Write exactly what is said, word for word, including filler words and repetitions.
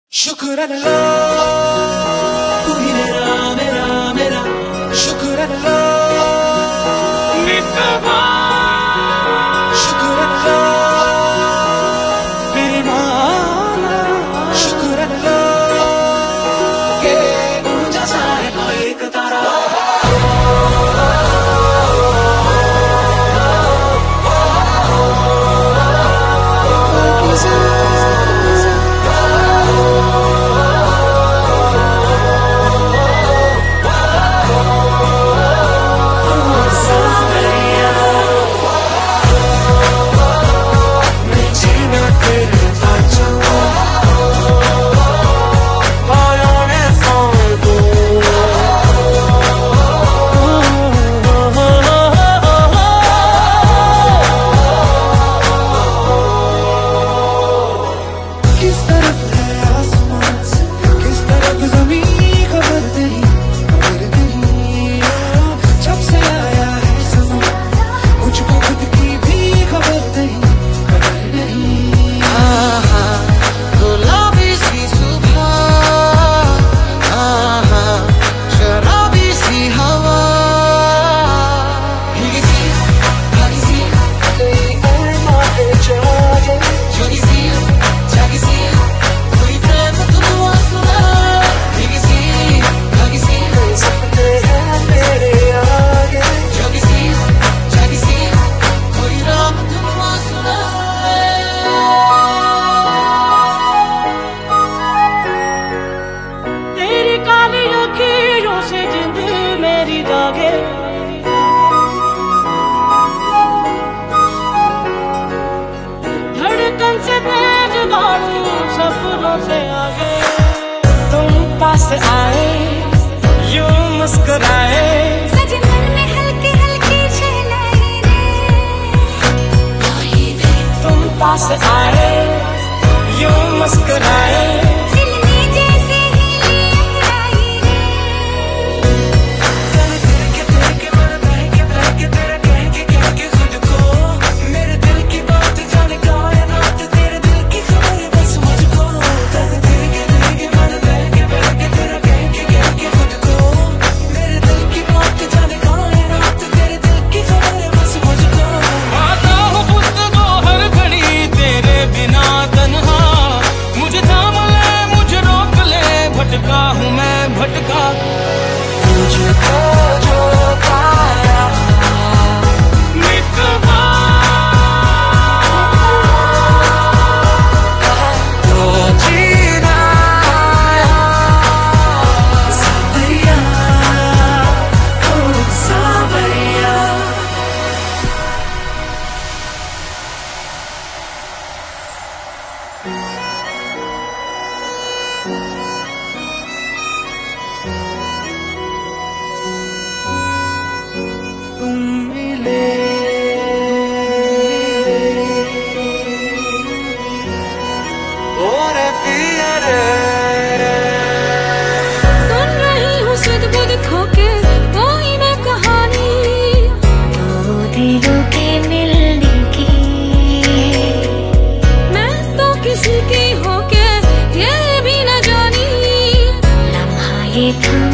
शुक्र अल्लाह तू ही मेरा मेरा मेरा शुक्र अल्लाह शुक्र अल्लाह मेरे मौला शुक्र अल्लाह के ऊंचा सा है कोई एक तारा धड़कन से तेज दौड़ूं सपनों से आगे तुम पास आए यूं मुस्कुराए सजन मन में हल्की हल्की शहनाई रे तुम पास आए यूं मुस्कुराए भटका हूँ मैं भटका मुझको जो पाया मितवा तो जीना आया सावरिया ओ सावरिया तुम मिले और पिया रे सुन रही हूँ सुध बुध खोके कोई ना कहानी दो दिलों के मिलने की मैं तो किसी की होके ये भी न जानी लम्हा ये था